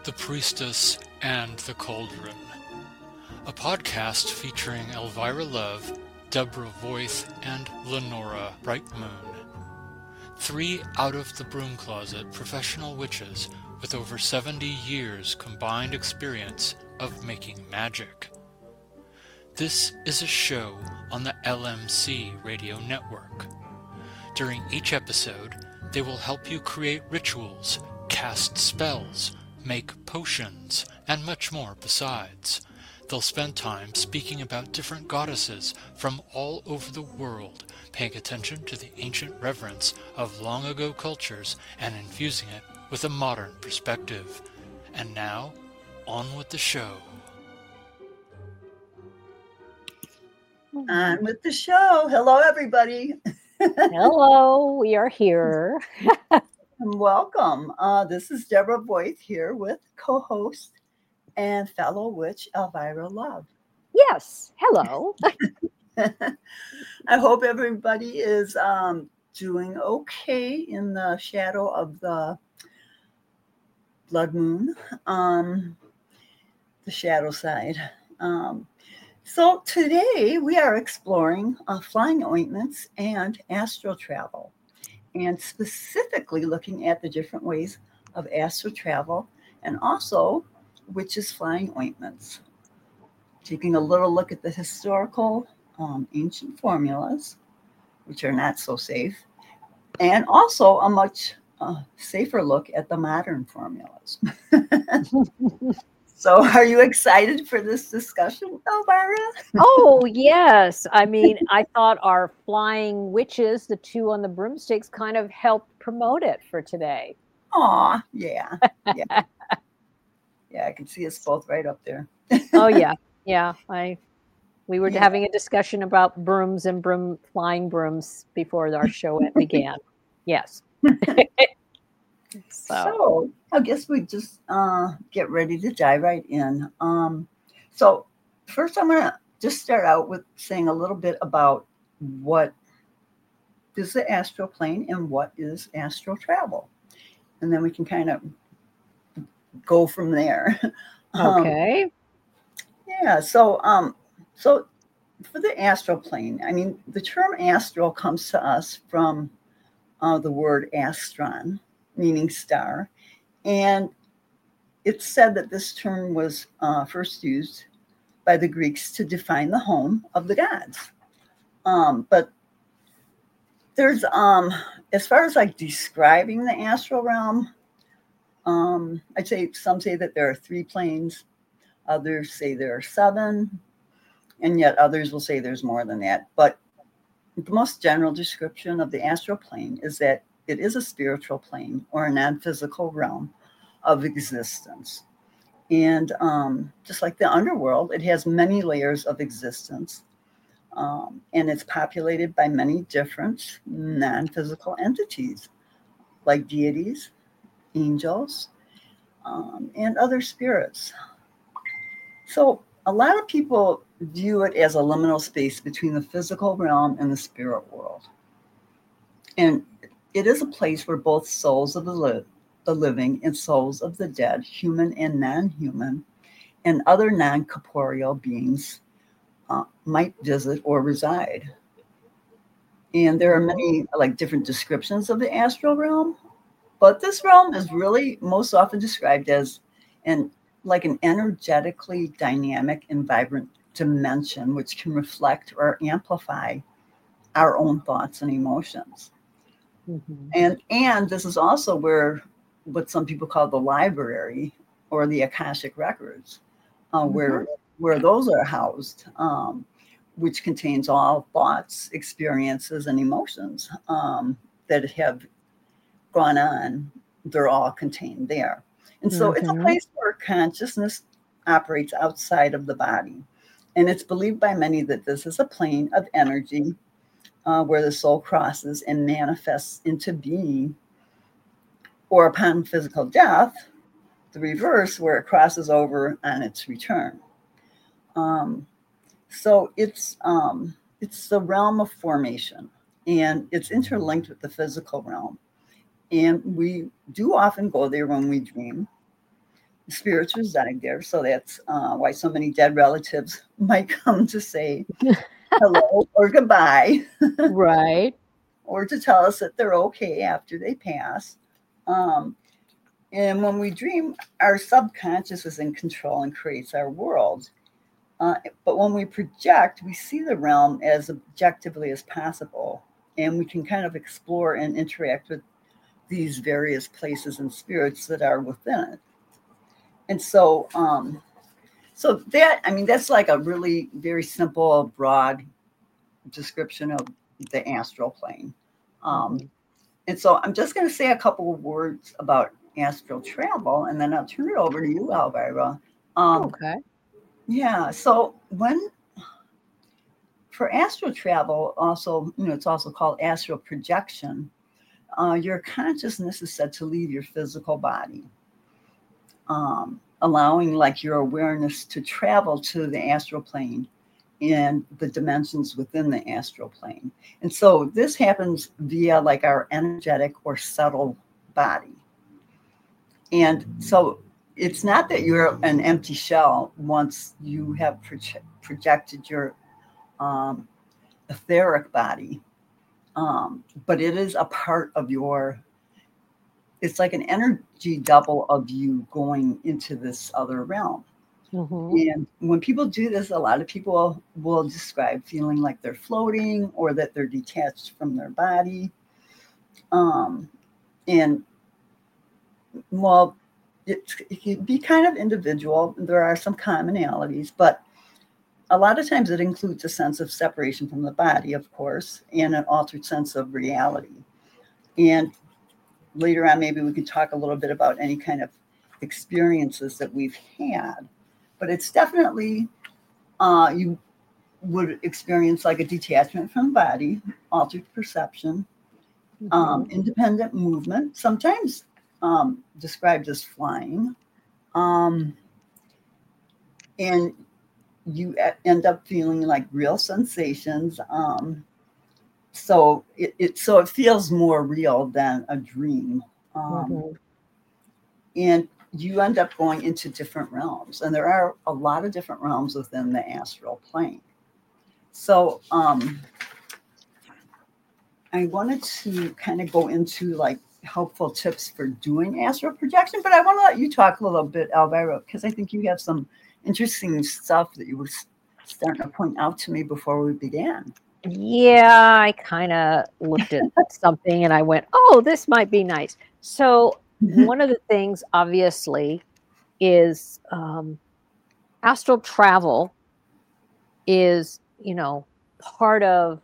The Priestess and the Cauldron, a podcast featuring Elvira Love, Deborah Voith, and Lenora Brightmoon. 3 out-of-the-broom-closet professional witches with over 70 years combined experience of making magic. This is a show on the LMC radio network. During each episode, they will help you create rituals, cast spells, make potions, and much more besides. They'll spend time speaking about different goddesses from all over the world, paying attention to the ancient reverence of long-ago cultures and infusing it with a modern perspective. And now, on with the show. On with the show. Hello, everybody. Hello, we are here. Welcome. This is Deborah Voith here with co-host and fellow witch Elvira Love. Yes, hello. I hope everybody is doing okay in the shadow of the blood moon, the shadow side. So today we are exploring flying ointments and astral travel, and specifically looking at the different ways of astral travel and also witches' flying ointments. Taking a little look at the historical ancient formulas, which are not so safe, and also a much safer look at the modern formulas. So are you excited for this discussion, Elvira? Oh, yes. I mean, I thought our flying witches, the 2 on the broomsticks, kind of helped promote it for today. Aw, yeah. Yeah, I can see us both right up there. Oh, yeah. Yeah. We were having a discussion about brooms and flying brooms before our show began. Yes. So I guess we just get ready to dive right in. So first I'm going to just start out with saying a little bit about what is the astral plane and what is astral travel. And then we can kind of go from there. Okay. So for the astral plane, I mean, the term astral comes to us from the word astron, meaning star. And it's said that this term was first used by the Greeks to define the home of the gods. But there's, as far as like describing the astral realm, I'd say some say that there are 3 planes. Others say there are 7. And yet others will say there's more than that. But the most general description of the astral plane is that it is a spiritual plane or a non-physical realm of existence. And just like the underworld, it has many layers of existence. And it's populated by many different non-physical entities, like deities, angels, and other spirits. So a lot of people view it as a liminal space between the physical realm and the spirit world. And it is a place where both souls of the living and souls of the dead, human and non-human, and other non-corporeal beings might visit or reside. And there are many like different descriptions of the astral realm, but this realm is really most often described as an energetically dynamic and vibrant dimension which can reflect or amplify our own thoughts and emotions. Mm-hmm. And this is also where what some people call the library or the Akashic records, where those are housed, which contains all thoughts, experiences, and emotions that have gone on. They're all contained there. And so it's a place where consciousness operates outside of the body. And it's believed by many that this is a plane of energy where the soul crosses and manifests into being, or upon physical death, the reverse, where it crosses over on its return. So it's the realm of formation, and it's interlinked with the physical realm. And we do often go there when we dream. spirits reside there. So that's why so many dead relatives might come to say hello or goodbye, Right. or to tell us that they're okay after they pass. And when we dream, our subconscious is in control and creates our world. But when we project, we see the realm as objectively as possible, and we can kind of explore and interact with these various places and spirits that are within it. And so, so that, I mean, that's like a really very simple, broad description of the astral plane. And so I'm just going to say a couple of words about astral travel, and then I'll turn it over to you, Elvira. Okay. Yeah. So for astral travel, also, it's also called astral projection. Your consciousness is said to leave your physical body, allowing like your awareness to travel to the astral plane and the dimensions within the astral plane. And so this happens via like our energetic or subtle body. And so it's not that you're an empty shell once you have projected your etheric body, but it is a part of it's like an energy double of you going into this other realm. And when people do this, a lot of people will describe feeling like they're floating or that they're detached from their body. And well, it can be kind of individual. There are some commonalities, but a lot of times it includes a sense of separation from the body, of course, and an altered sense of reality. And later on, maybe we could talk a little bit about any kind of experiences that we've had. But it's definitely, you would experience like a detachment from the body, altered perception, independent movement, sometimes described as flying. And you end up feeling like real sensations. So it feels more real than a dream. And you end up going into different realms. And there are a lot of different realms within the astral plane. So I wanted to kind of go into like helpful tips for doing astral projection, but I want to let you talk a little bit, Elvira, because I think you have some interesting stuff that you were starting to point out to me before we began. Yeah, I kind of looked at something and I went, oh, this might be nice. So one of the things, obviously, is astral travel is, part of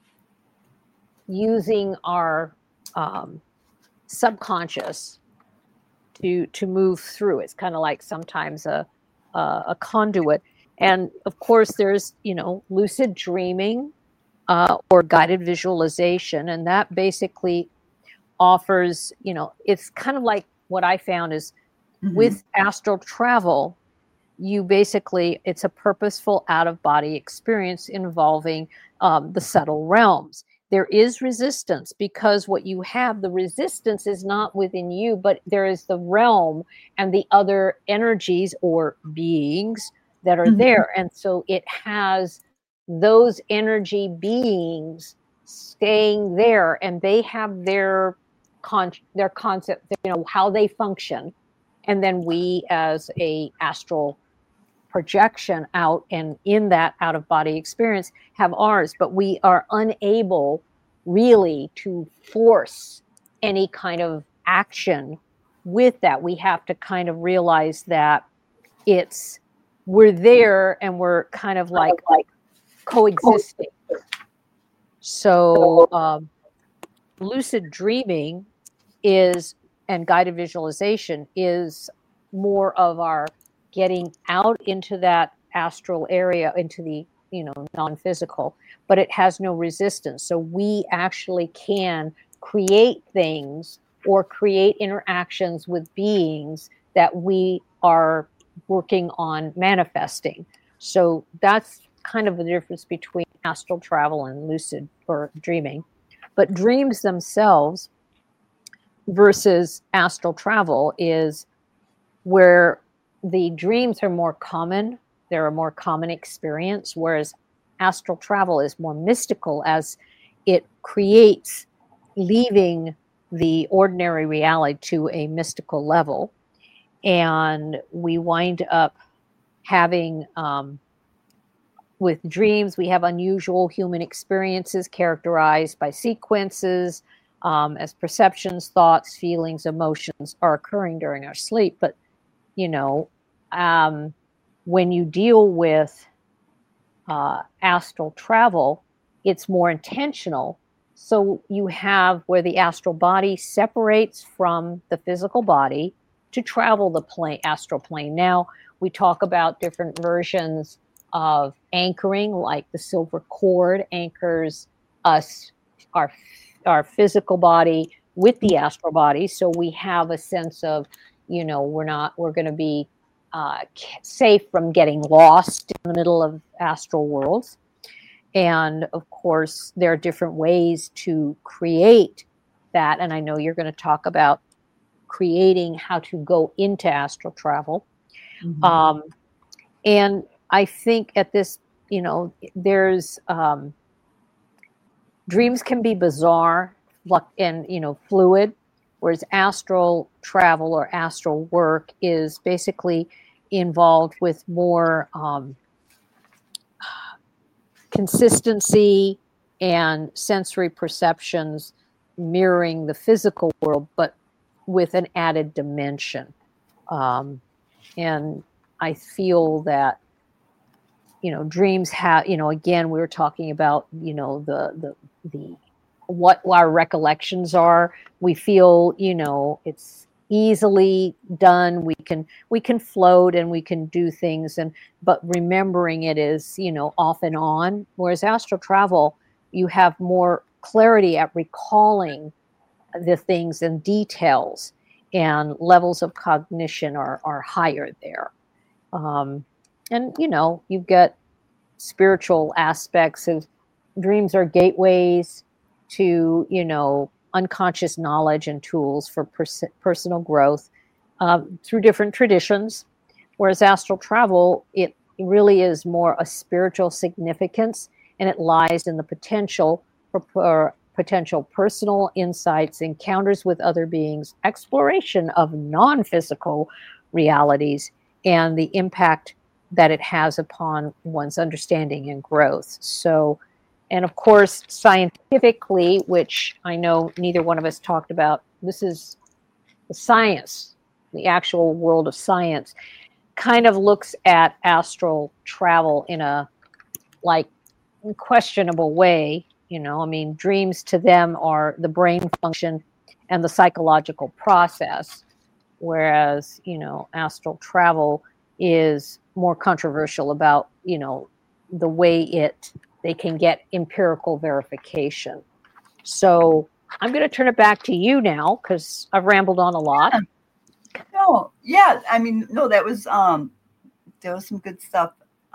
using our subconscious to move through. It's kind of like sometimes a conduit. And of course, there's, lucid dreaming or guided visualization. And that basically offers, it's kind of like what I found is with astral travel, it's a purposeful out-of-body experience involving the subtle realms. There is resistance because what you have, the resistance is not within you, but there is the realm and the other energies or beings that are there. And so it has those energy beings staying there, and they have their concept, how they function. And then we as a astral projection out and in that out of body experience have ours, but we are unable really to force any kind of action with that. We have to kind of realize that we're there and we're kind of like coexisting. So lucid dreaming and guided visualization is more of our getting out into that astral area, into the non-physical, but it has no resistance. So we actually can create things or create interactions with beings that we are working on manifesting. So that's kind of the difference between astral travel and lucid or dreaming. But dreams themselves versus astral travel is where the dreams are more common. They're a more common experience, whereas astral travel is more mystical, as it creates leaving the ordinary reality to a mystical level. And we wind up having, with dreams, we have unusual human experiences characterized by sequences, as perceptions, thoughts, feelings, emotions are occurring during our sleep. But, you know, when you deal with astral travel, it's more intentional. So you have where the astral body separates from the physical body to travel the astral plane. Now, we talk about different versions of anchoring, like the silver cord anchors us, our physical body with the astral body. So we have a sense of, we're going to be safe from getting lost in the middle of astral worlds. And of course, there are different ways to create that. And I know you're going to talk about creating how to go into astral travel. Mm-hmm. And I think at this, there's dreams can be bizarre and, fluid, whereas astral travel or astral work is basically involved with more consistency and sensory perceptions mirroring the physical world, but with an added dimension. And I feel that, dreams have, again, we were talking about, the what our recollections are. We feel, it's easily done. We can float and we can do things, but remembering it is, off and on. Whereas astral travel, you have more clarity at recalling the things and details, and levels of cognition are higher there. And, you've got spiritual aspects of dreams are gateways to, unconscious knowledge and tools for personal growth through different traditions. Whereas astral travel, it really is more a spiritual significance, and it lies in the potential for potential personal insights, encounters with other beings, exploration of non-physical realities, and the impact that it has upon one's understanding and growth. So, and of course, scientifically, which I know neither one of us talked about, this is the science, the actual world of science, kind of looks at astral travel in a questionable way. Dreams to them are the brain function and the psychological process, whereas, astral travel is more controversial about, the way they can get empirical verification. So I'm going to turn it back to you now, because I've rambled on a lot. That was some good stuff.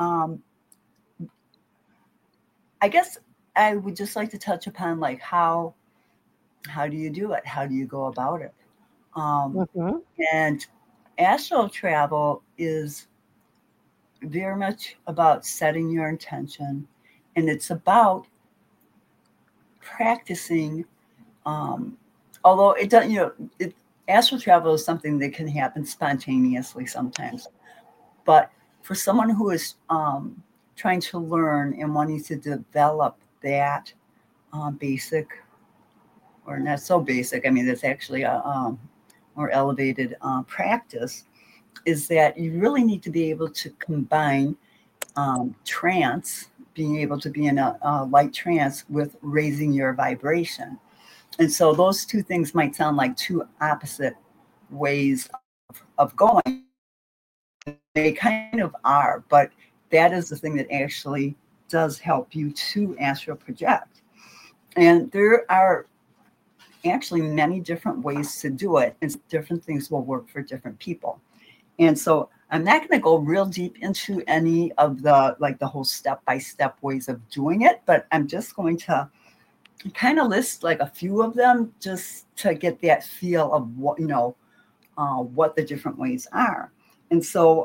I guess I would just like to touch upon how do you do it? How do you go about it? And astral travel is very much about setting your intention, and it's about practicing. Although it doesn't, astral travel is something that can happen spontaneously sometimes, but for someone who is trying to learn and wanting to develop that basic, or not so basic, that's actually a more elevated practice, is that you really need to be able to combine trance, being able to be in a light trance, with raising your vibration. And so those two things might sound like two opposite ways of going. They kind of are, but that is the thing that actually does help you to astral project. And there are actually many different ways to do it, and different things will work for different people. And so I'm not going to go real deep into any of the whole step-by-step ways of doing it, but I'm just going to kind of list a few of them, just to get that feel of what the different ways are. And so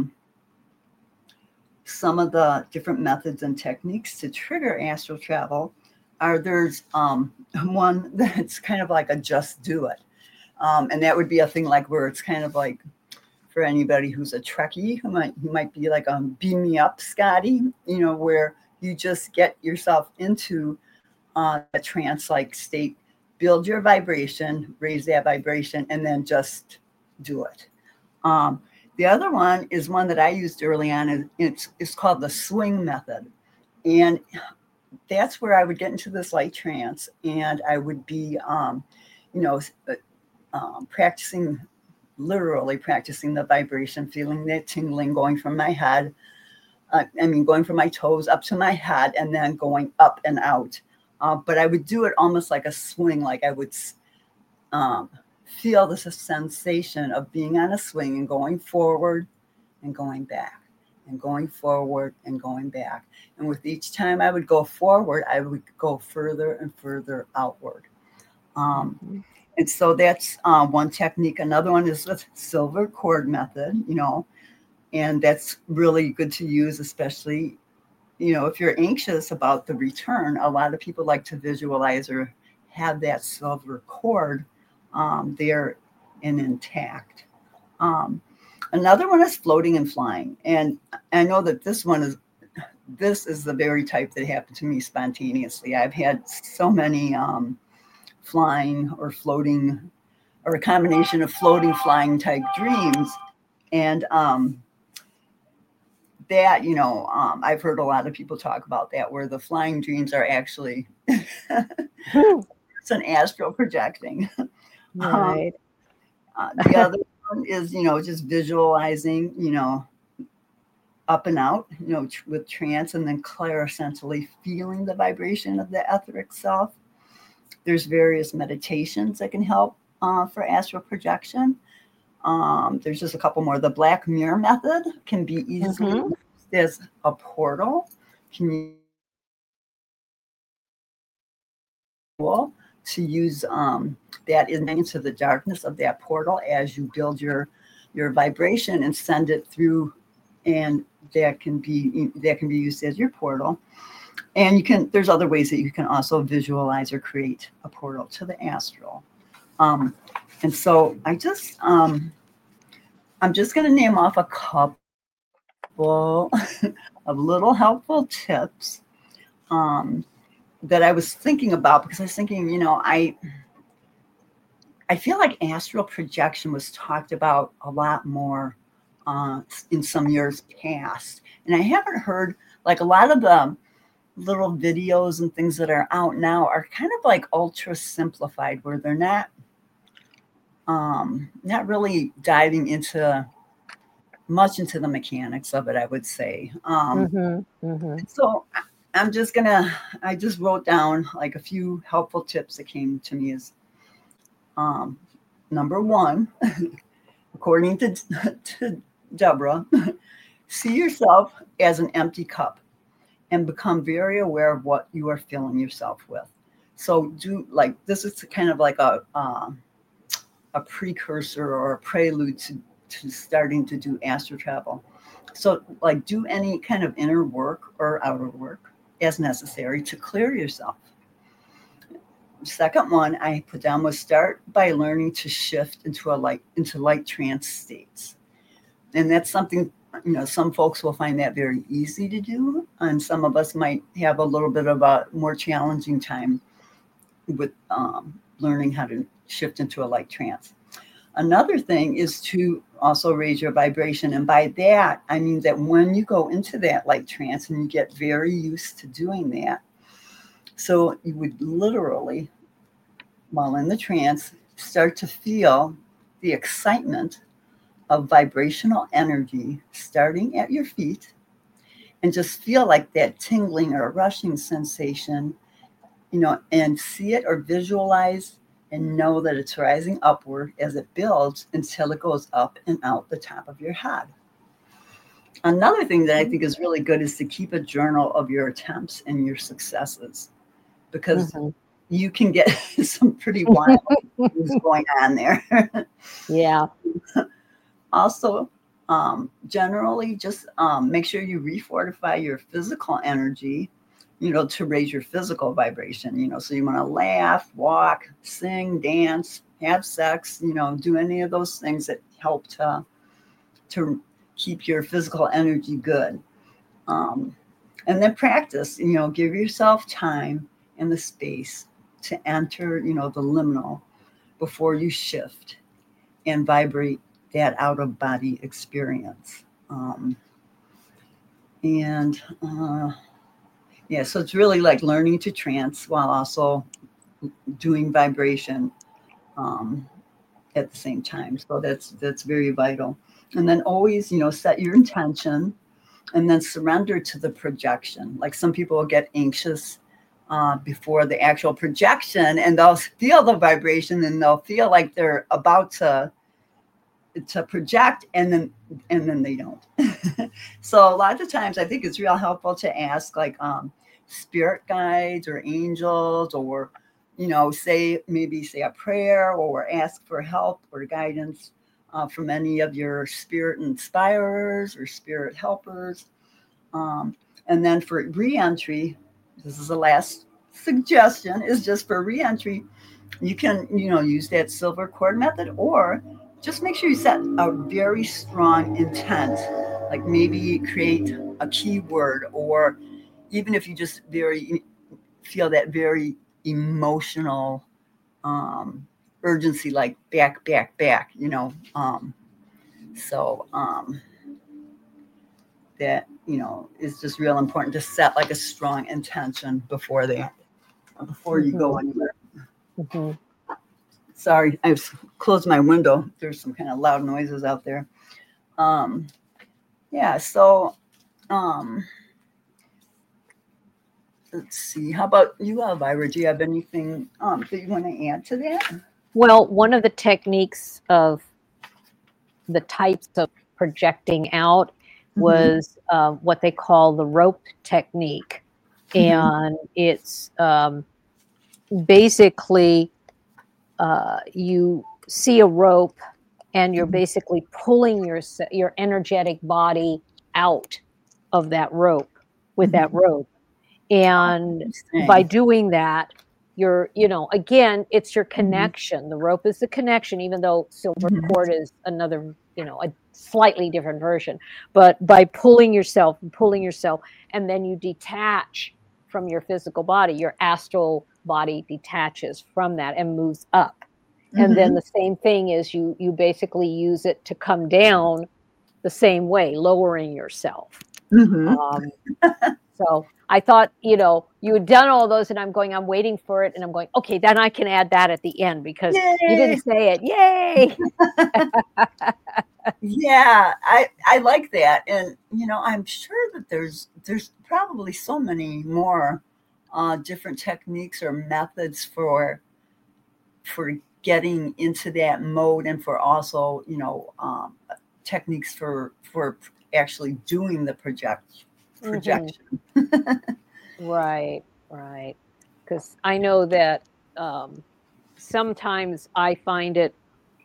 some of the different methods and techniques to trigger astral travel are, there's one that's kind of like a just do it. And that would be a thing like where it's kind of like, for anybody who's a Trekkie, who might be like a beam me up Scotty, where you just get yourself into a trance-like state, build your vibration, raise that vibration, and then just do it. The other one is one that I used early on, and it's called the swing method. And that's where I would get into this light trance, and I would be, literally practicing the vibration, feeling that tingling going from my head, going from my toes up to my head, and then going up and out. But I would do it almost like a swing, like I would feel this sensation of being on a swing and going forward and going back and going forward and going back. And with each time I would go forward, I would go further and further outward. And so that's one technique. Another one is the silver cord method, and that's really good to use, especially, if you're anxious about the return. A lot of people like to visualize or have that silver cord there and intact. Another one is floating and flying. And I know that this is the very type that happened to me spontaneously. I've had so many flying or floating, or a combination of floating, flying type dreams. And that, I've heard a lot of people talk about that, where the flying dreams are actually it's an astral projecting. Right. The other one is, just visualizing, up and out, with trance, and then clairsentially feeling the vibration of the etheric self. There's various meditations that can help for astral projection. There's just a couple more. The black mirror method can be easily used as a portal. Can you to use that into the darkness of that portal as you build your vibration and send it through, and that can be used as your portal. And there's other ways that you can also visualize or create a portal to the astral. And so I'm just going to name off a couple of little helpful tips that I was thinking about, because I was thinking, I feel like astral projection was talked about a lot more in some years past. And I haven't heard, like, a lot of the little videos and things that are out now are kind of like ultra simplified, where they're not really diving into the mechanics of it, I would say. So I just wrote down like a few helpful tips that came to me as number one, according to Deborah, see yourself as an empty cup and become very aware of what you are filling yourself with. So this is kind of like a precursor or a prelude to starting to do astral travel. So like, do any kind of inner work or outer work as necessary to clear yourself. Second one I put down was start by learning to shift into light trance states. And that's something, some folks will find that very easy to do, and some of us might have a little bit of a more challenging time with learning how to shift into a light trance. Another thing is to also raise your vibration. And by that, I mean that when you go into that light trance and you get very used to doing that, so you would literally, while in the trance, start to feel the excitement of vibrational energy starting at your feet, and just feel like that tingling or rushing sensation, and see it or visualize and know that it's rising upward as it builds until it goes up and out the top of your head. Another thing that I think is really good is to keep a journal of your attempts and your successes, because you can get some pretty wild things going on there. Yeah. Also, Generally, just make sure you refortify your physical energy, to raise your physical vibration. So you want to laugh, walk, sing, dance, have sex, do any of those things that help to keep your physical energy good. And then practice, give yourself time and the space to enter, the liminal before you shift and vibrate that out of body experience. So it's really like learning to trance while also doing vibration at the same time. So that's very vital. And then always, set your intention and then surrender to the projection. Like some people will get anxious before the actual projection, and they'll feel the vibration and they'll feel like they're about to project, and then they don't. So a lot of times I think it's real helpful to ask like spirit guides or angels, or say a prayer, or ask for help or guidance from any of your spirit inspirers or spirit helpers. And then for re-entry, this is the last suggestion, is just for re-entry, you can use that silver cord method, or just make sure you set a very strong intent, like maybe create a keyword, or even if you just feel that very emotional urgency, like back. That is just real important to set like a strong intention before you go anywhere. Mm-hmm. Sorry, I've closed my window. There's some kind of loud noises out there. Let's see. How about you, Elvira? Do you have anything that you want to add to that? Well, one of the techniques of the types of projecting out was what they call the rope technique. And it's basically you see a rope and you're basically pulling your energetic body out of that rope with that rope. And by doing that, you're, again, it's your connection. The rope is the connection, even though silver cord is another, a slightly different version. But by pulling yourself, and then you detach from your physical body, your astral body detaches from that and moves up. And then the same thing is you basically use it to come down the same way, lowering yourself. So I thought, you had done all those, and I'm waiting for it, and I'm going, okay, then I can add that at the end because you didn't say it. Yay! Yeah, I like that. And, I'm sure that there's probably so many more different techniques or methods for getting into that mode, and for also, techniques for actually doing the projection. Right. Because I know that sometimes I find it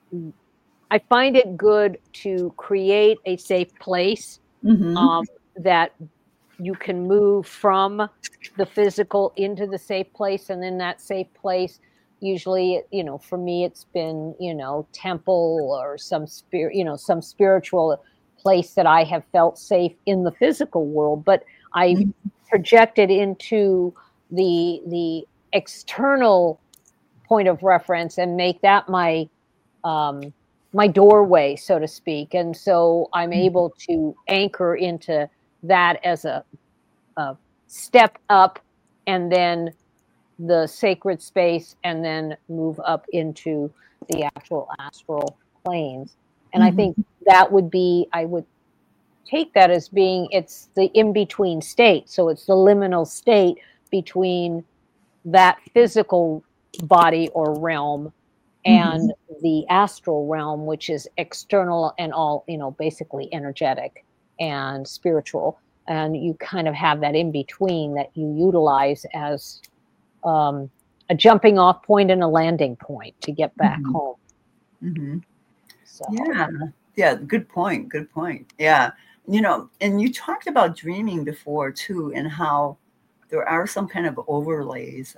good to create a safe place that you can move from the physical into the safe place, and in that safe place, usually, for me, it's been, temple or some some spiritual place that I have felt safe in the physical world, but I projected into the external point of reference and make that my my doorway, so to speak. And so I'm able to anchor into that as a step up, and then the sacred space, and then move up into the actual astral planes. And I think that would be, I would take that as being, it's the in-between state. So it's the liminal state between that physical body or realm and the astral realm, which is external and all, basically energetic and spiritual. And you kind of have that in between that you utilize as a jumping off point and a landing point to get back home. So. Yeah, Yeah, good point. Good point. Yeah. And you talked about dreaming before too, and how there are some kind of overlays.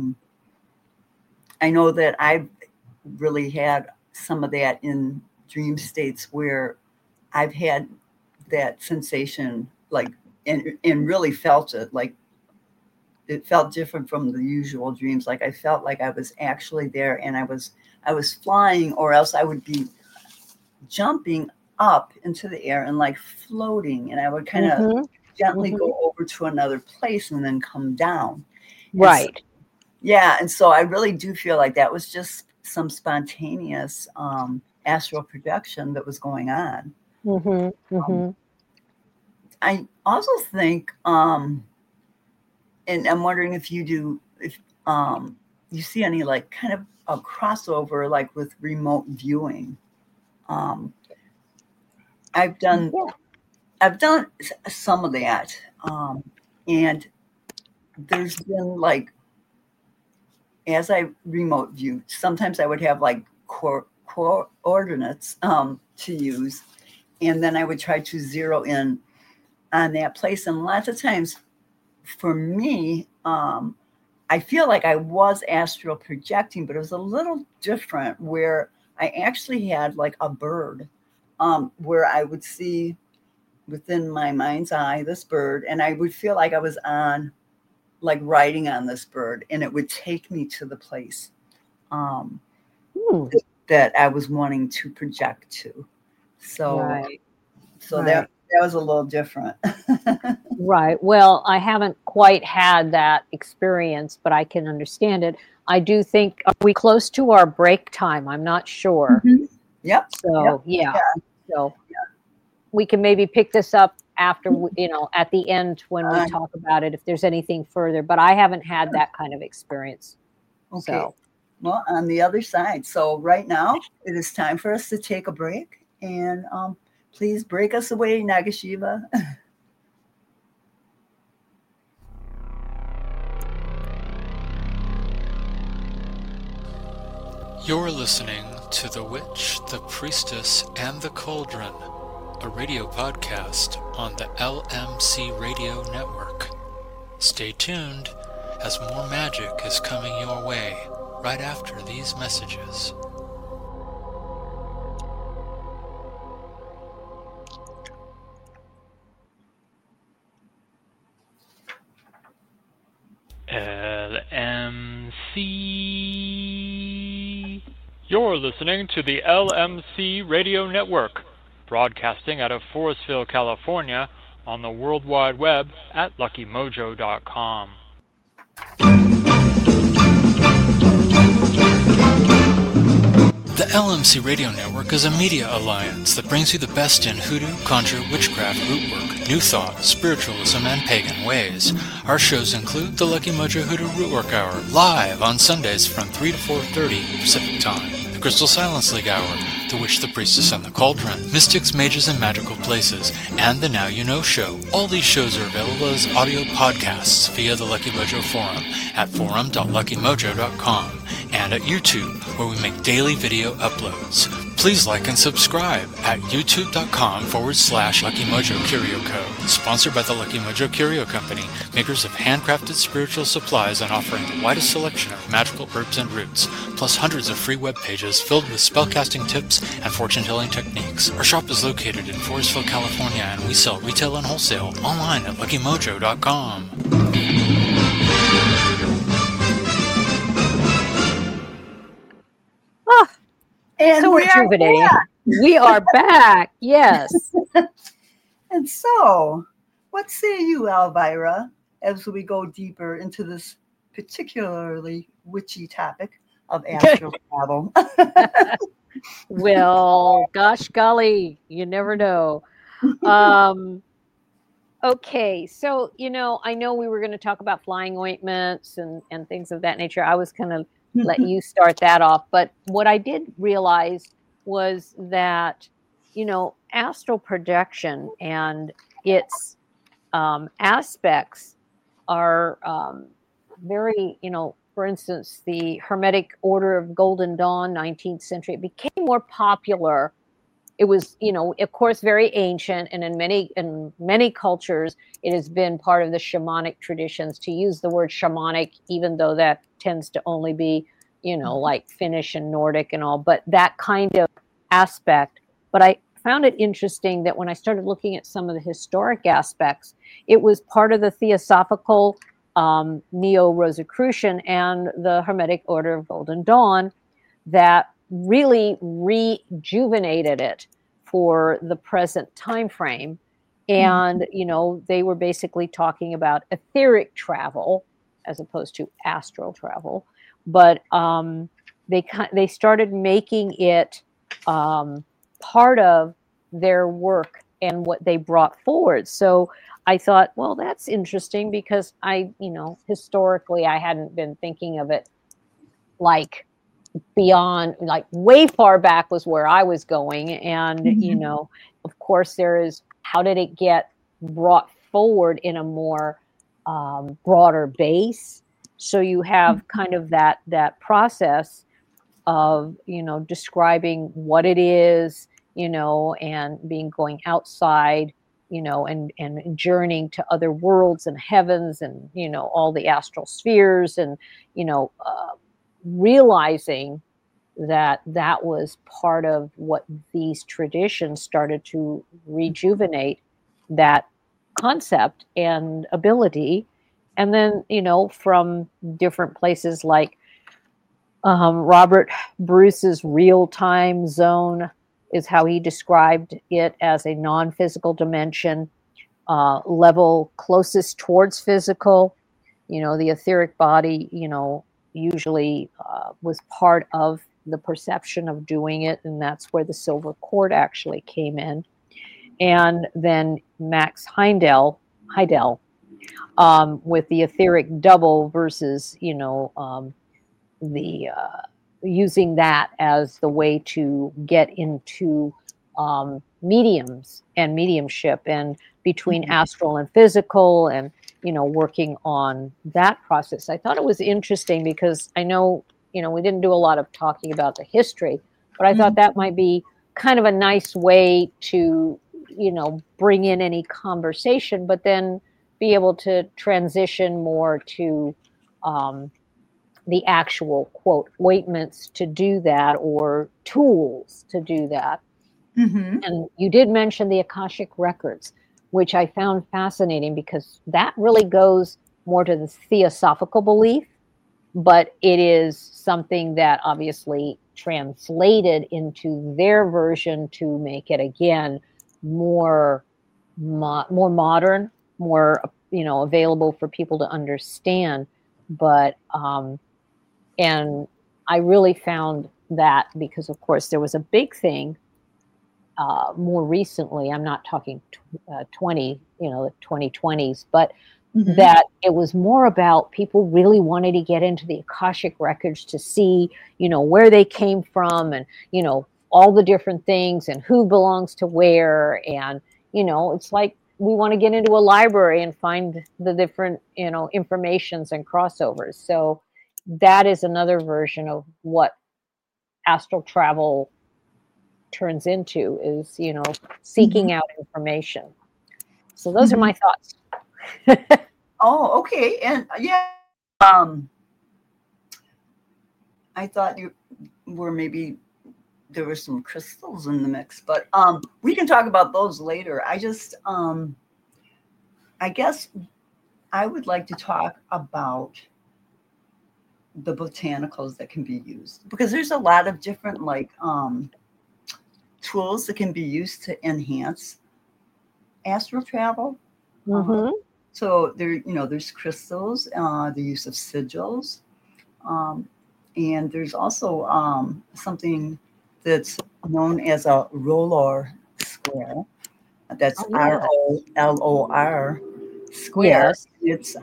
I know that I've really had some of that in dream states where I've had that sensation, like, and really felt it. Like, it felt different from the usual dreams. Like, I felt like I was actually there, and I was flying, or else I would be jumping up into the air and like floating, and I would kind of gently go over to another place and then come down. Right. Yeah, and so I really do feel like that was just some spontaneous astral projection that was going on. I also think, and I'm wondering if you see any like kind of a crossover like with remote viewing. I've done some of that, and there's been like, as I remote view, sometimes I would have like coordinates to use, and then I would try to zero in on that place. And lots of times, for me, I feel like I was astral projecting, but it was a little different, where I actually had like a bird, where I would see within my mind's eye this bird, and I would feel like I was on, like, riding on this bird, and it would take me to the place that I was wanting to project to. So, that was a little different. Right. Well, I haven't quite had that experience, but I can understand it. I do think, are we close to our break time? I'm not sure. Yep. So, yeah. So we can maybe pick this up after, at the end when we talk about it, if there's anything further. But I haven't had that kind of experience. Okay. So. Well, on the other side. So right now, it is time for us to take a break. And please break us away, Nagashiva. You're listening to The Witch, the Priestess, and the Cauldron, a radio podcast on the LMC Radio Network. Stay tuned, as more magic is coming your way right after these messages. LMC. You're listening to the LMC Radio Network, broadcasting out of Forestville, California, on the World Wide Web at LuckyMojo.com. The LMC Radio Network is a media alliance that brings you the best in hoodoo, conjure, witchcraft, rootwork, new thought, spiritualism, and pagan ways. Our shows include the Lucky Mojo Hoodoo Rootwork Hour, live on Sundays from 3 to 4:30 Pacific Time. The Crystal Silence League Hour, The Witch, the Priestess, and the Cauldron, Mystics, Mages, and Magical Places, and the Now You Know Show. All these shows are available as audio podcasts via the Lucky Mojo Forum at forum.luckymojo.com and at YouTube, where we make daily video uploads. Please like and subscribe at youtube.com/Lucky Mojo Curio Co. Sponsored by the Lucky Mojo Curio Company, makers of handcrafted spiritual supplies and offering the widest selection of magical herbs and roots, plus hundreds of free web pages filled with spellcasting tips and fortune-telling techniques. Our shop is located in Forestville, California, and we sell retail and wholesale online at luckymojo.com. And so rejuvenating. We are back. Yes. And so, what say you, Elvira, as we go deeper into this particularly witchy topic of astral travel? Well, gosh golly, you never know. Okay, so, I know we were going to talk about flying ointments and things of that nature. I was going to let you start that off. But what I did realize was that, astral projection and its aspects are very, for instance, the Hermetic Order of Golden Dawn, 19th century, it became more popular it was, of course, very ancient, and in many cultures, it has been part of the shamanic traditions to use the word shamanic, even though that tends to only be, like Finnish and Nordic and all, but that kind of aspect. But I found it interesting that when I started looking at some of the historic aspects, it was part of the Theosophical Neo-Rosicrucian and the Hermetic Order of Golden Dawn that really rejuvenated it for the present time frame. And they were basically talking about etheric travel as opposed to astral travel, but they started making it part of their work and what they brought forward. So I thought, well, that's interesting, because historically I hadn't been thinking of it like beyond, like way far back was where I was going. And, of course, there is, how did it get brought forward in a more broader base? So you have kind of that process of, describing what it is, and going outside, and journeying to other worlds and heavens and, all the astral spheres, and, realizing that was part of what these traditions started to rejuvenate, that concept and ability. And then, from different places like Robert Bruce's real-time zone is how he described it, as a non-physical dimension, level closest towards physical. The etheric body, usually was part of the perception of doing it, and that's where the silver cord actually came in. And then Max Heidel, with the etheric double versus, the using that as the way to get into mediums and mediumship, and between astral and physical, and working on that process. I thought it was interesting because I know, we didn't do a lot of talking about the history, but I thought that might be kind of a nice way to, bring in any conversation, but then be able to transition more to the actual, quote, ointments to do that, or tools to do that. And you did mention the Akashic Records, which I found fascinating, because that really goes more to the theosophical belief, but it is something that obviously translated into their version to make it, again, more modern, more, available for people to understand. But, and I really found that, because of course there was a big thing more recently, I'm not talking the 2020s, but that it was more about people really wanting to get into the Akashic Records to see, where they came from, and, all the different things, and who belongs to where. And, it's like we want to get into a library and find the different, informations and crossovers. So that is another version of what astral travel turns into, is, seeking out information. So those are my thoughts. Oh, okay. And yeah, I thought you were maybe there were some crystals in the mix, but we can talk about those later. I just I guess I would like to talk about the botanicals that can be used, because there's a lot of different tools that can be used to enhance astral travel. So there, there's crystals, the use of sigils, and there's also something that's known as a Rolor square. That's ROLOR square. Yes.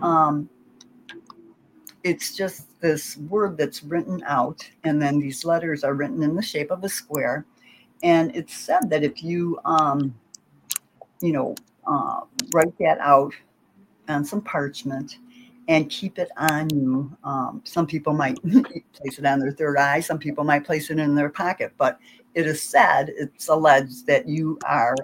It's just this word that's written out, and then these letters are written in the shape of a square. And it's said that if you, write that out on some parchment, and keep it on you. Some people might place it on their third eye. Some people might place it in their pocket. But it is said, it's alleged that you are,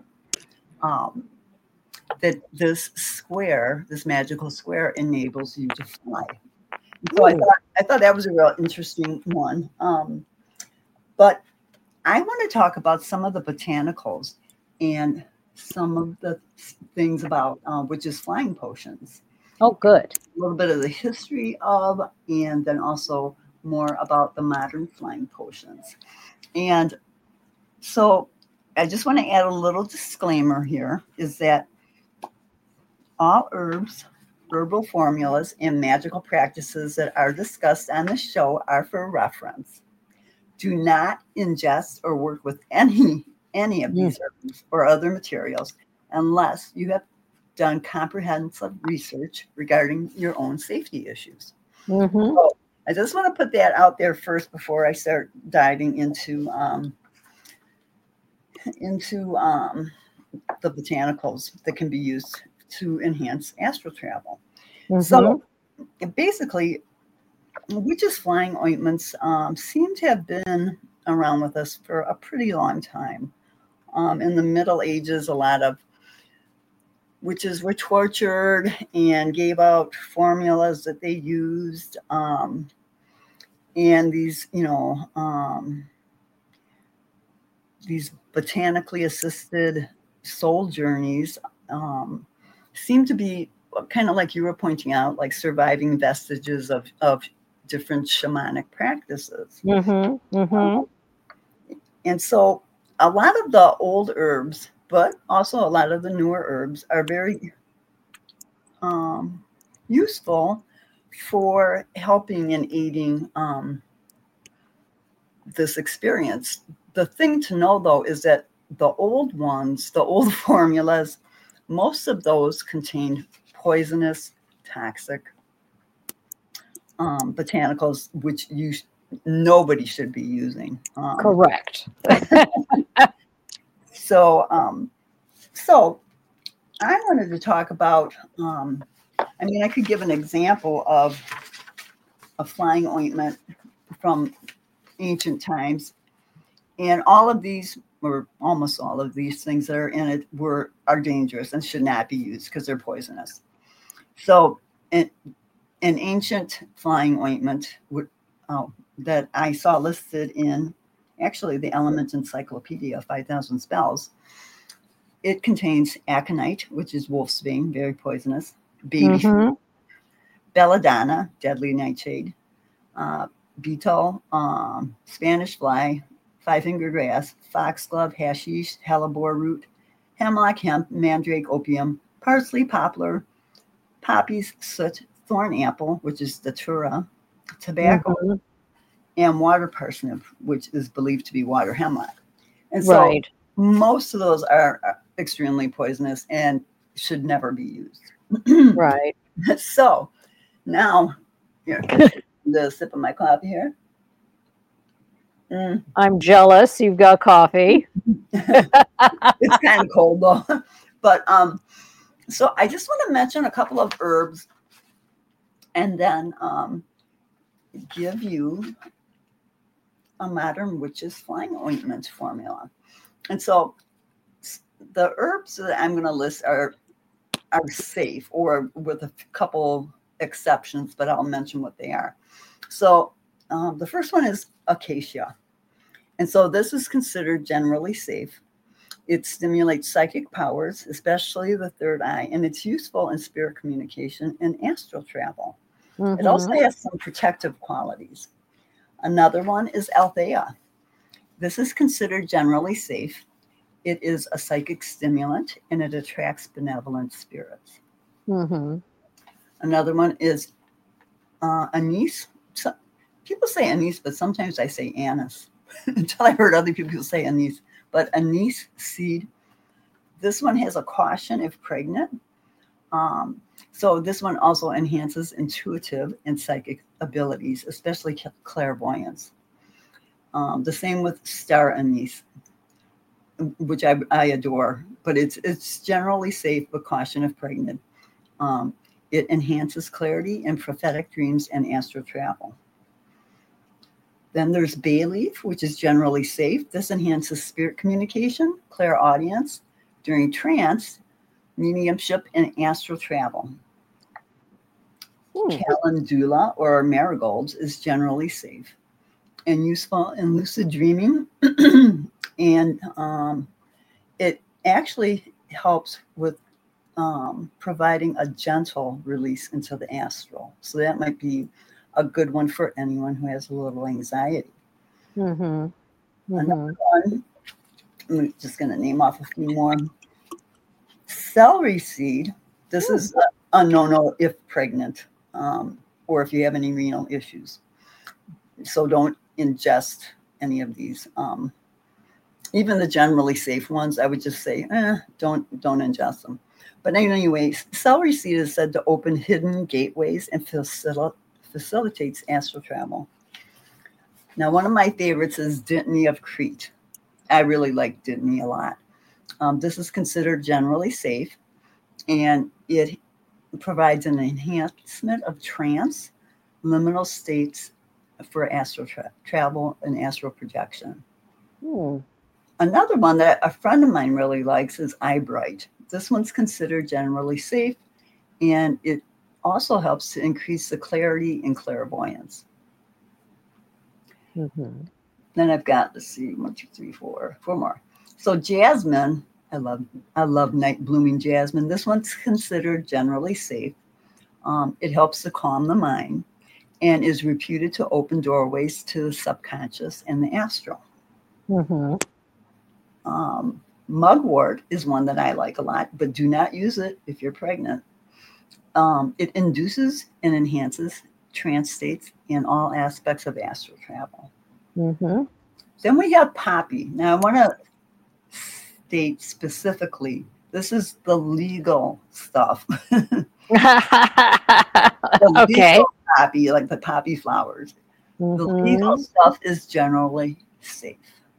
that this square, this magical square, enables you to fly. So I thought that was a real interesting one. But I want to talk about some of the botanicals and some of the things about witches' flying potions. Oh, good. A little bit of the history of, and then also more about the modern flying potions. And so I just want to add a little disclaimer here, is that all herbs, herbal formulas, and magical practices that are discussed on the show are for reference. Do not ingest or work with any of these herbs or other materials unless you have done comprehensive research regarding your own safety issues. Mm-hmm. So I just want to put that out there first before I start diving into the botanicals that can be used to enhance astral travel. Mm-hmm. So basically, witches' flying ointments seem to have been around with us for a pretty long time. In the Middle Ages, a lot of witches were tortured and gave out formulas that they used. And these, these botanically assisted soul journeys seem to be kind of like you were pointing out, like surviving vestiges of different shamanic practices. Mm-hmm. Mm-hmm. And so a lot of the old herbs, but also a lot of the newer herbs, are very useful for helping and aiding this experience. The thing to know, though, is that the old ones, the old formulas, most of those contained poisonous, toxic botanicals, which nobody should be using. Correct. So I wanted to talk about, I could give an example of a flying ointment from ancient times. And all of these, or almost all of these things that are in it are dangerous and should not be used because they're poisonous. So an ancient flying ointment that I saw listed in actually the Element Encyclopedia, 5,000 Spells, it contains aconite, which is wolfsbane, very poisonous, baby fruit, belladonna, deadly nightshade, beetle, Spanish fly, five-finger grass, foxglove, hashish, hellebore root, hemlock, hemp, mandrake, opium, parsley, poplar, poppies, soot, thorn apple, which is datura, tobacco, and water parsnip, which is believed to be water hemlock. And so most of those are extremely poisonous and should never be used. Right. So now, here, the sip of my coffee here. I'm jealous. You've got coffee. It's kind of cold though. But so I just want to mention a couple of herbs and then give you a modern witch's flying ointment formula. And so the herbs that I'm going to list are safe, or with a couple exceptions, but I'll mention what they are. So the first one is acacia. And so this is considered generally safe. It stimulates psychic powers, especially the third eye, and it's useful in spirit communication and astral travel. It also has some protective qualities. Another one is Althea. This is considered generally safe. It is a psychic stimulant, and it attracts benevolent spirits. Another one is anise. So, people say anise, but sometimes I say anise until I heard other people say anise. But anise seed, this one has a caution if pregnant. So this one also enhances intuitive and psychic abilities, especially clairvoyance. The same with star anise, which I adore, but it's generally safe, but caution if pregnant. It enhances clarity in prophetic dreams and astral travel. Then there's bay leaf, which is generally safe. This enhances spirit communication, clairaudience during trance, mediumship, and astral travel. Calendula or marigolds is generally safe and useful in lucid dreaming. And it actually helps with providing a gentle release into the astral. So that might be a good one for anyone who has a little anxiety. Another one, I'm just going to name off a few more. Celery seed. This is a no-no if pregnant, or if you have any renal issues. So don't ingest any of these. Even the generally safe ones, I would just say, don't ingest them. But anyway, celery seed is said to open hidden gateways and facilitates astral travel. Now, one of my favorites is Dittany of Crete. I really like Dittany a lot. This is considered generally safe, and it provides an enhancement of trance, liminal states for astral travel and astral projection. Another one that a friend of mine really likes is Eyebright. This one's considered generally safe, and it also helps to increase the clarity and clairvoyance. Then I've got, let's see, 1, 2, 3, 4 more. So jasmine, I love night blooming jasmine. This one's considered generally safe. It helps to calm the mind and is reputed to open doorways to the subconscious and the astral. Mugwort is one that I like a lot, but do not use it if you're pregnant. It induces and enhances trance states in all aspects of astral travel. Then we have poppy. Now I want to state specifically, this is the legal stuff. The legal poppy, like the poppy flowers. The legal stuff is generally safe.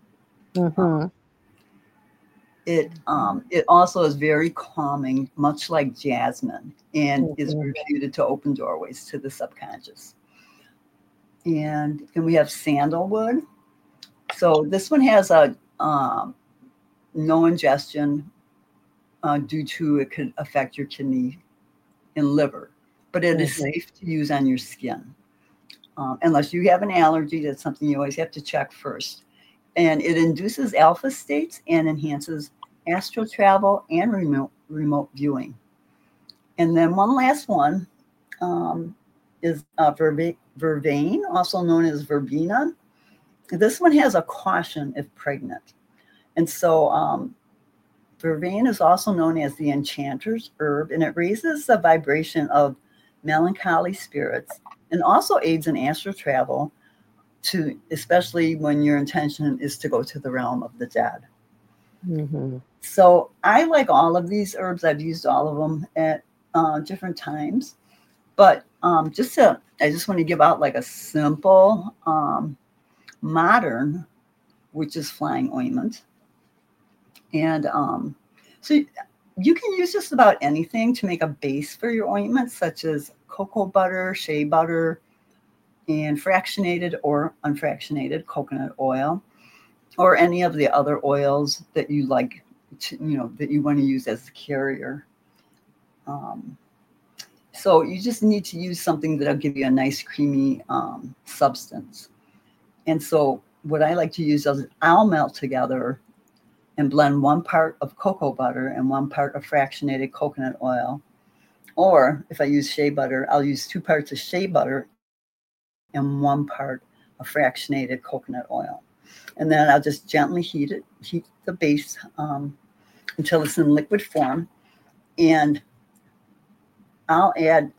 It also is very calming, much like jasmine, and is reputed to open doorways to the subconscious. And then we have sandalwood. So this one has a no ingestion due to it could affect your kidney and liver, but it is safe to use on your skin. Unless you have an allergy, that's something you always have to check first. And it induces alpha states and enhances astral travel and remote viewing. And then one last one is vervain, also known as verbena. This one has a caution if pregnant. And so vervain is also known as the enchanter's herb, and it raises the vibration of melancholy spirits and also aids in astral travel, especially when your intention is to go to the realm of the dead. So I like all of these herbs. I've used all of them at different times, but I just want to give out like a simple modern witch's flying ointment. And so you can use just about anything to make a base for your ointment, such as cocoa butter, shea butter, and fractionated or unfractionated coconut oil, or any of the other oils that you like to, that you want to use as a carrier. So you just need to use something that'll give you a nice creamy substance. And so what I like to use is I'll melt together and blend 1 part of cocoa butter and 1 part of fractionated coconut oil. Or if I use shea butter, I'll use 2 parts of shea butter and 1 part of fractionated coconut oil. And then I'll just gently heat the base until it's in liquid form. And I'll add,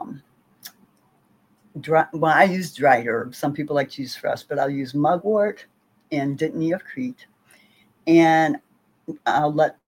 I use dried herbs. Some people like to use fresh, but I'll use mugwort and Dittany of Crete. And I'll let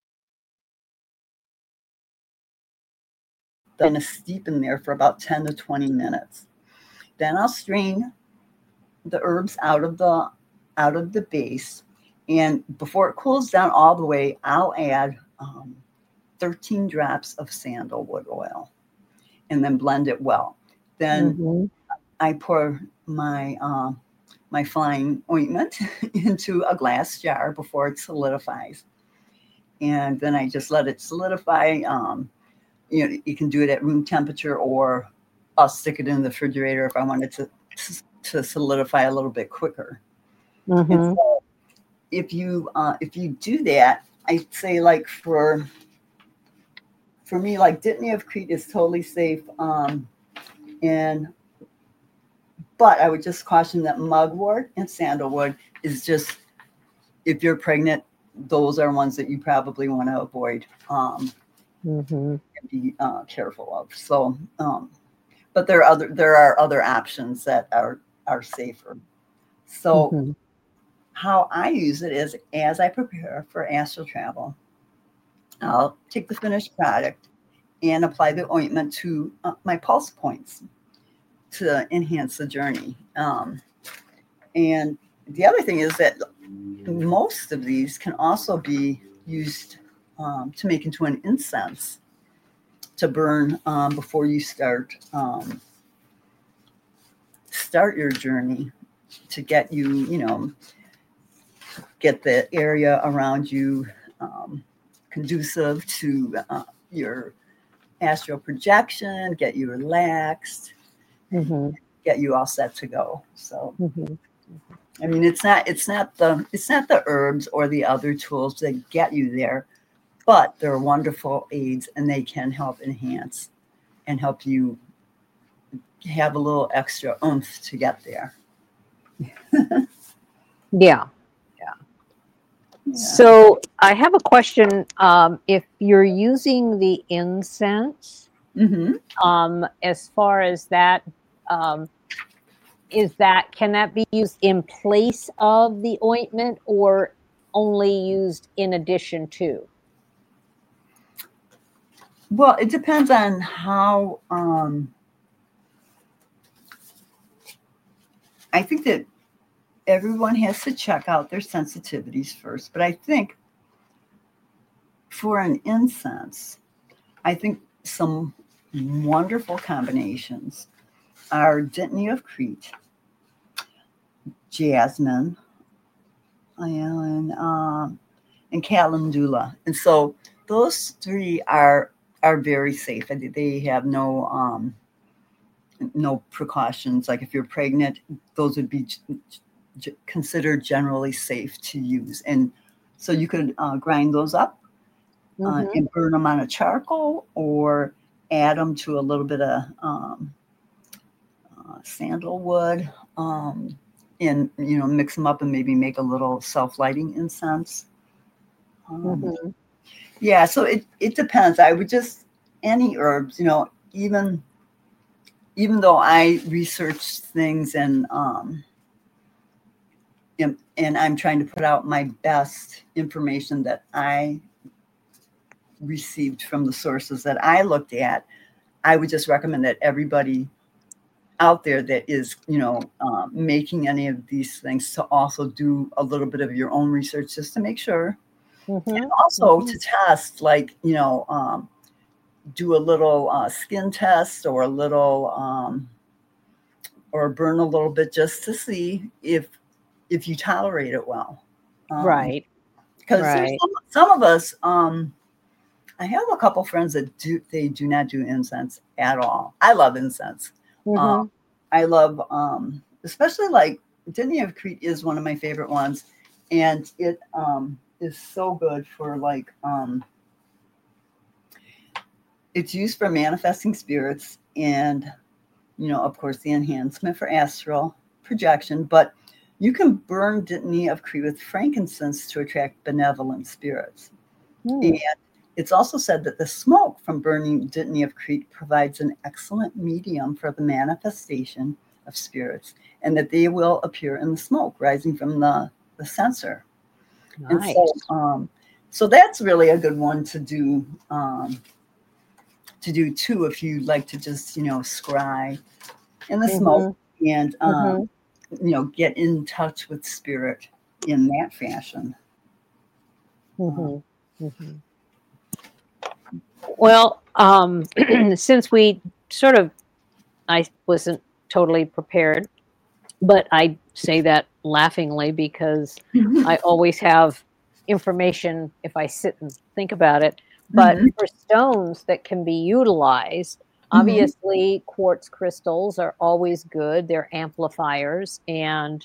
them steep in there for about 10 to 20 minutes. Then I'll strain the herbs out of the base. And before it cools down all the way, I'll add 13 drops of sandalwood oil. and then blend it well. Then Mhm. I pour my flying ointment into a glass jar before it solidifies. And then I just let it solidify. You can do it at room temperature, or I'll stick it in the refrigerator if I want it to solidify a little bit quicker. And Mhm. so if you do that, I say, like, for me, like, Dittany of Crete is totally safe. And but I would just caution that mugwort and sandalwood is just, if you're pregnant, those are ones that you probably want to avoid. Mhm. And be careful of. So, but there are other options that are safer. So Mhm. how I use it is, as I prepare for astral travel, I'll take the finished product and apply the ointment to my pulse points to enhance the journey. And the other thing is that most of these can also be used to make into an incense to burn before you start your journey, to get get the area around you conducive to your astral projection, get you relaxed, Mhm. get you all set to go. So, Mhm. I mean, it's not the herbs or the other tools that get you there, but they're wonderful aids, and they can help enhance and help you have a little extra oomph to get there. Yeah. Yeah. So I have a question. If you're using the incense, Mm-hmm. as far as that, um, can that be used in place of the ointment or only used in addition to? Well, it depends on how. I think that everyone has to check out their sensitivities first, but I think for an incense, I think some wonderful combinations are Dittany of Crete, jasmine, and calendula, and so those three are very safe. They have no precautions. Like, if you're pregnant, those would be considered generally safe to use, and so you could grind those up Mhm. and burn them on a charcoal, or add them to a little bit of sandalwood, and mix them up and maybe make a little self-lighting incense. Mhm. Yeah, so it depends. I would just, any herbs, even though I research things, and I'm trying to put out my best information that I received from the sources that I looked at, I would just recommend that everybody out there that is, making any of these things, to also do a little bit of your own research, just to make sure. And Mhm. also Mhm. to test, like, do a little skin test, or a little, or burn a little bit, just to see if you tolerate it well. Right. Because there's Right. some of us, I have a couple friends that do not do incense at all. I love incense. Um, Mhm. I love, especially, like, Dittany of Crete is one of my favorite ones, and it is so good for, like, it's used for manifesting spirits, and of course, the enhancement for astral projection. But you can burn Dittany of Crete with frankincense to attract benevolent spirits. Mm. And it's also said that the smoke from burning Dittany of Crete provides an excellent medium for the manifestation of spirits, and that they will appear in the smoke rising from the censer. And Nice. so that's really a good one to do too, if you like to just scry in the smoke, Mhm. and Mhm. get in touch with spirit in that fashion. Um, Mhm. Mhm. Well, since we I wasn't totally prepared, but I say that laughingly because I always have information if I sit and think about it. But for stones that can be utilized, obviously quartz crystals are always good. They're amplifiers, and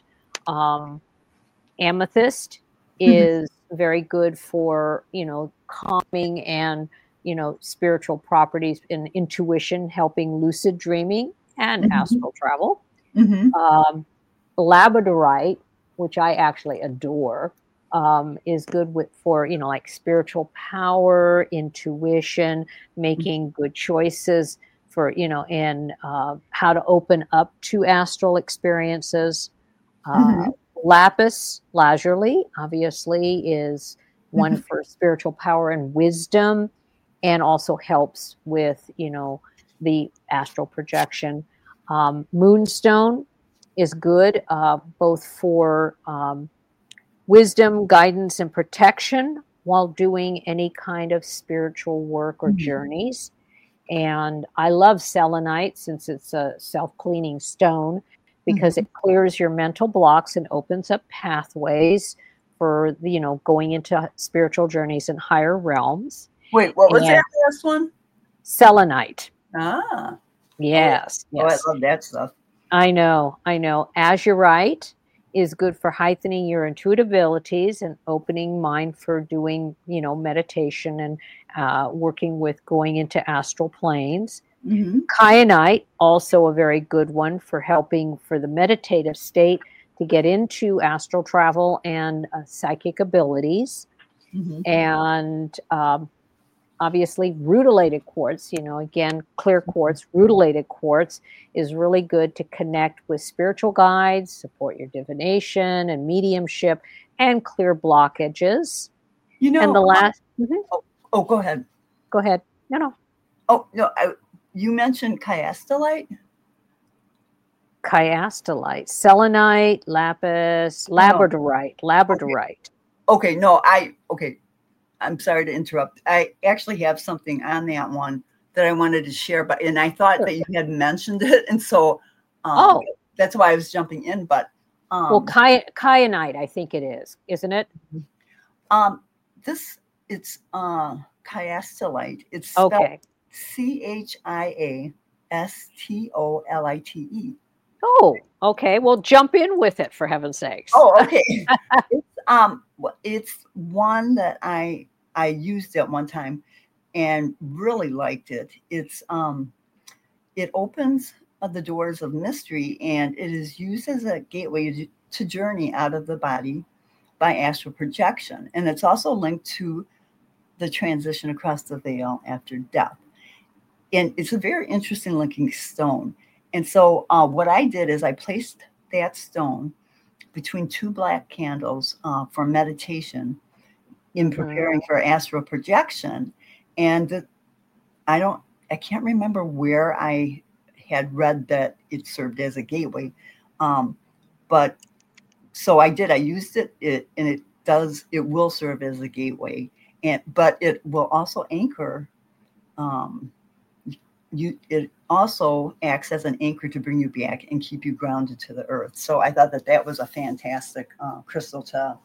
amethyst is very good for, calming and, spiritual properties and intuition, helping lucid dreaming and astral travel. Labradorite, which I actually adore, is good for, like spiritual power, intuition, making good choices for, in how to open up to astral experiences. Lapis lazuli, obviously, is one for spiritual power and wisdom, and also helps with, the astral projection. Moonstone is good both for wisdom, guidance, and protection while doing any kind of spiritual work or journeys. And I love selenite since it's a self-cleaning stone, because it clears your mental blocks and opens up pathways for, going into spiritual journeys in higher realms. Wait, what was that last one? Selenite. Ah. Yes. Oh, I love that stuff. I know. Azurite is good for heightening your intuitive abilities and opening mind for doing, meditation and working with going into astral planes. Kyanite, also a very good one for helping for the meditative state to get into astral travel and psychic abilities. And obviously rutilated quartz, again, clear quartz, rutilated quartz is really good to connect with spiritual guides, support your divination and mediumship, and clear blockages. And the last... Oh, go ahead. Go ahead. No. Oh, no, you mentioned chiastolite? Chiastolite, selenite, lapis, labradorite. Okay, I'm sorry to interrupt. I actually have something on that one that I wanted to share, and I thought that you had mentioned it, and so that's why I was jumping in. But kyanite, I think it is, isn't it? It's chiastolite. It's spelled CHIASTOLITE. Oh, okay. Well, jump in with it, for heaven's sakes. Oh, okay. It's one that I used at one time and really liked it. It's it opens the doors of mystery, and it is used as a gateway to journey out of the body by astral projection. And it's also linked to the transition across the veil after death. And it's a very interesting looking stone. And so what I did is I placed that stone between two black candles for meditation in preparing for astral projection. And I can't remember where I had read that it served as a gateway. But so I used it, and it will serve as a gateway. But it will also anchor, it also acts as an anchor to bring you back and keep you grounded to the earth. So I thought that was a fantastic crystal to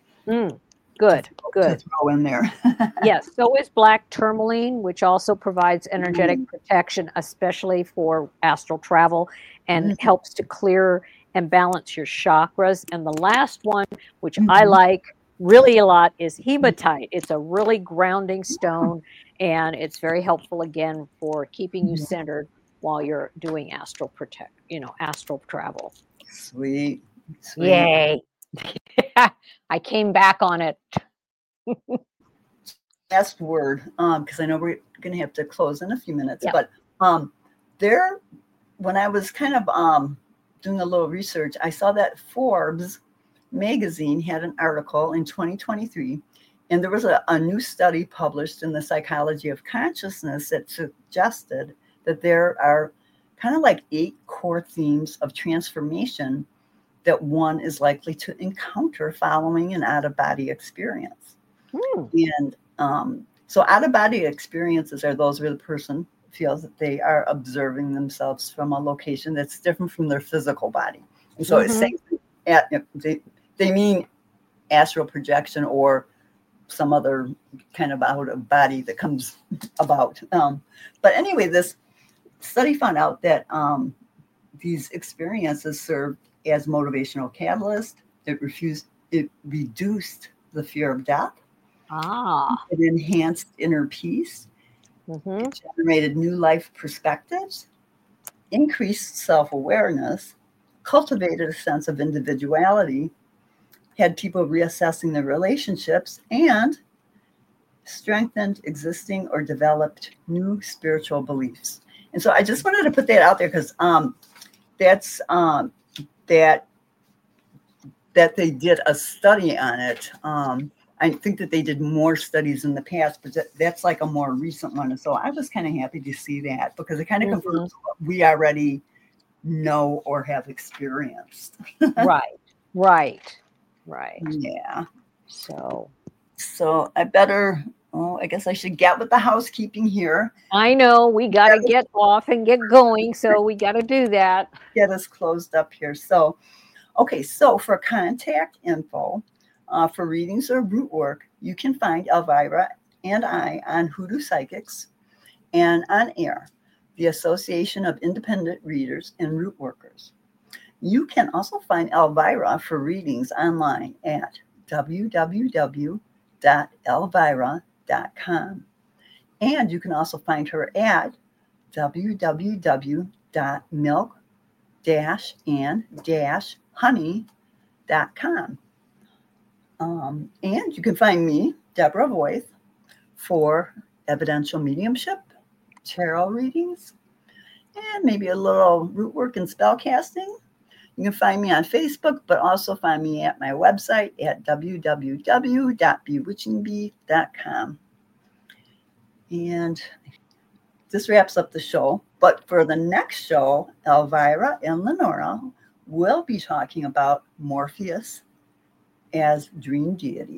throw in there. Yes, so is black tourmaline, which also provides energetic protection, especially for astral travel, and helps to clear and balance your chakras. And the last one, which I like really a lot, is hematite. It's a really grounding stone, and it's very helpful again for keeping you centered while you're doing astral travel. Sweet. Yay. I came back on it. Last word, because I know we're going to have to close in a few minutes. Yep. But when I was kind of doing a little research, I saw that Forbes magazine had an article in 2023, and there was a new study published in the Psychology of Consciousness that suggested that there are kind of like 8 core themes of transformation that one is likely to encounter following an out-of-body experience. And so out-of-body experiences are those where the person feels that they are observing themselves from a location that's different from their physical body. And so it's saying they mean astral projection or some other kind of out of body that comes about. But anyway, this study found out that these experiences serve as motivational catalyst. It reduced the fear of death. It enhanced inner peace. It generated new life perspectives, increased self-awareness, cultivated a sense of individuality, had people reassessing their relationships, and strengthened existing or developed new spiritual beliefs. And so I just wanted to put that out there because that's that they did a study on it. I think that they did more studies in the past, but that's like a more recent one. And so I was kind of happy to see that because it kind of confirms what we already know or have experienced. Right. Yeah. So I better, I guess I should get with the housekeeping here. I know we got to get off and get going. So we got to do that. Get us closed up here. So, okay. So for contact info, for readings or root work, you can find Elvira and I on Hoodoo Psychics and on AIR, the Association of Independent Readers and Root Workers. You can also find Elvira for readings online at www.elvira.com. And you can also find her at www.milk-and-honey.com. And you can find me, Deborah Voith, for evidential mediumship, tarot readings, and maybe a little root work and spell casting. You can find me on Facebook, but also find me at my website at www.bewitchingbee.com. And this wraps up the show. But for the next show, Elvira and Lenora will be talking about Morpheus as dream deity.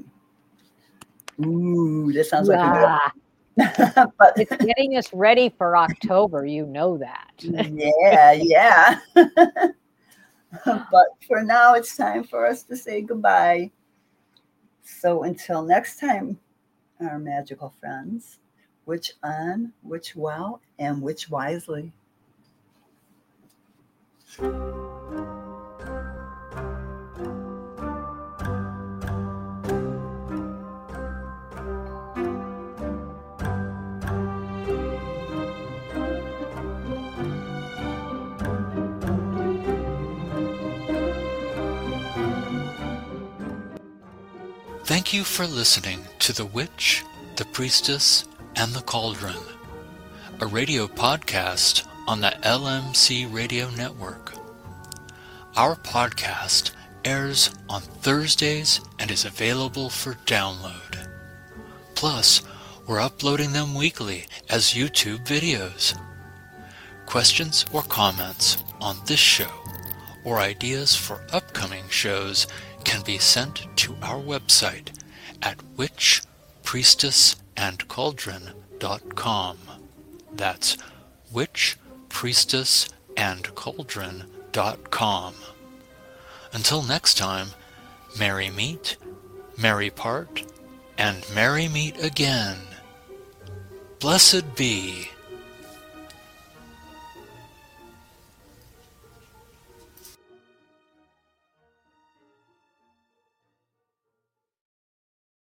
Ooh, this sounds like a good. But it's getting us ready for October. You know that. Yeah. But for now, it's time for us to say goodbye. So until next time, our magical friends, witch on, witch well, and witch wisely. Thank you for listening to The Witch, the Priestess, and the Cauldron, a radio podcast on the LMC Radio Network. Our podcast airs on Thursdays and is available for download. Plus, we're uploading them weekly as YouTube videos. Questions or comments on this show or ideas for upcoming shows can be sent to our website at witchpriestessandcauldron.com. That's witchpriestessandcauldron.com. Until next time, merry meet, merry part, and merry meet again. Blessed be.